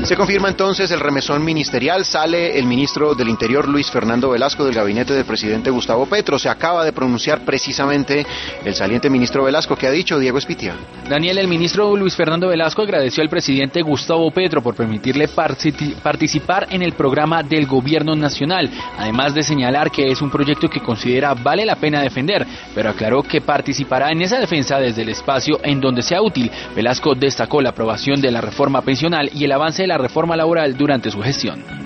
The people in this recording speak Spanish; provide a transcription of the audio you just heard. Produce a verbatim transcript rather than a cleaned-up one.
Se confirma entonces el remesón ministerial, sale el ministro del Interior Luis Fernando Velasco del gabinete del presidente Gustavo Petro. Se acaba de pronunciar precisamente el saliente ministro Velasco. ¿Qué ha dicho Diego Espitia? Daniel, el ministro Luis Fernando Velasco agradeció al presidente Gustavo Petro por permitirle participar en el programa del gobierno nacional, además de señalar que es un proyecto que considera vale la pena defender, pero aclaró que participará en esa defensa desde el espacio en donde sea útil. Velasco destacó la aprobación de la reforma pensional y el avance de la reforma laboral durante su gestión.